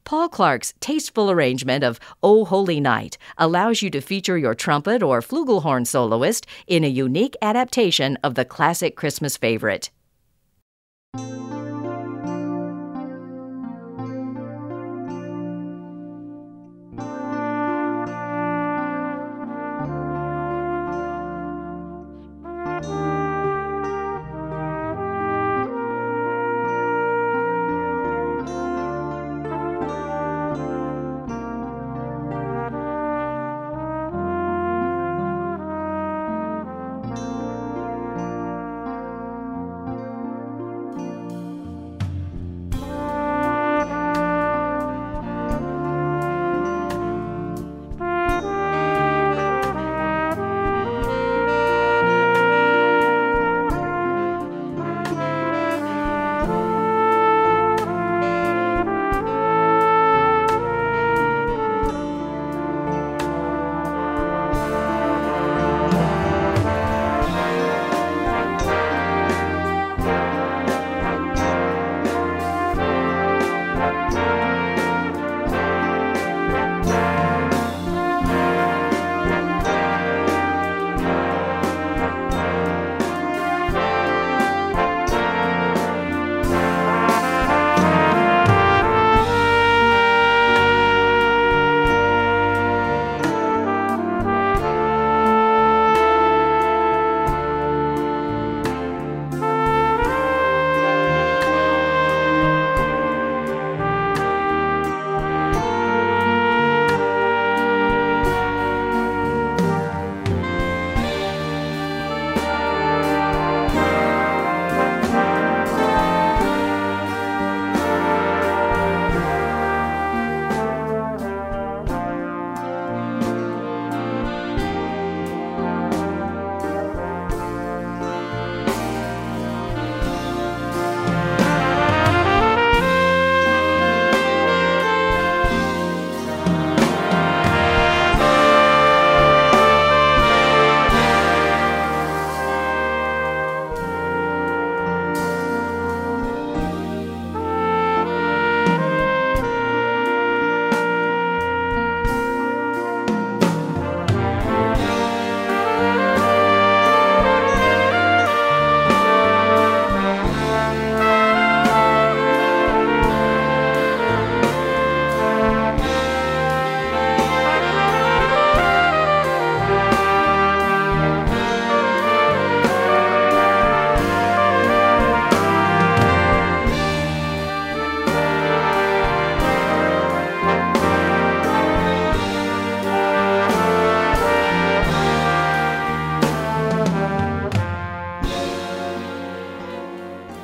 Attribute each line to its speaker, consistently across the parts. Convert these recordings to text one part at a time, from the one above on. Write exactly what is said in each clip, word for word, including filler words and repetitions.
Speaker 1: Paul Clark's tasteful arrangement of O Holy Night allows you to feature your trumpet or flugelhorn soloist in a unique adaptation of the classic Christmas favorite.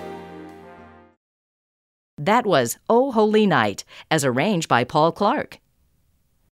Speaker 1: That was O Holy Night, as arranged by Paul Clark.